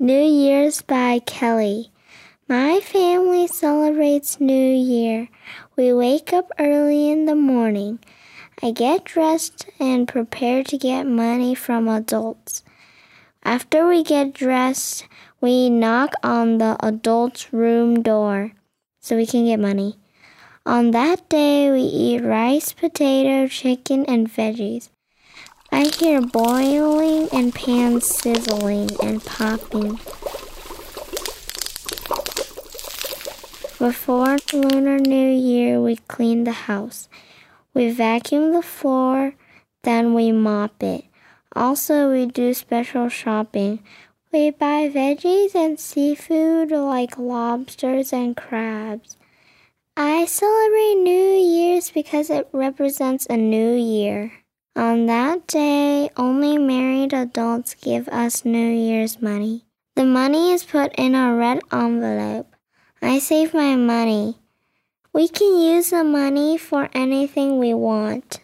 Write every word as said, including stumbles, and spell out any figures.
New Year's by Kelly. My family celebrates New Year. We wake up early in the morning. I get dressed and prepare to get money from adults. After we get dressed, we knock on the adults' room door so we can get money. On that day, we eat rice, potato, chicken, and veggies. I hear boiling and pans sizzling and popping. Before Lunar New Year, we clean the house. We vacuum the floor, then we mop it. Also, we do special shopping. We buy veggies and seafood like lobsters and crabs. I celebrate New Year's because it represents a new year. On that day, only married adults give us New Year's money. The money is put in a red envelope. I save my money. We can use the money for anything we want.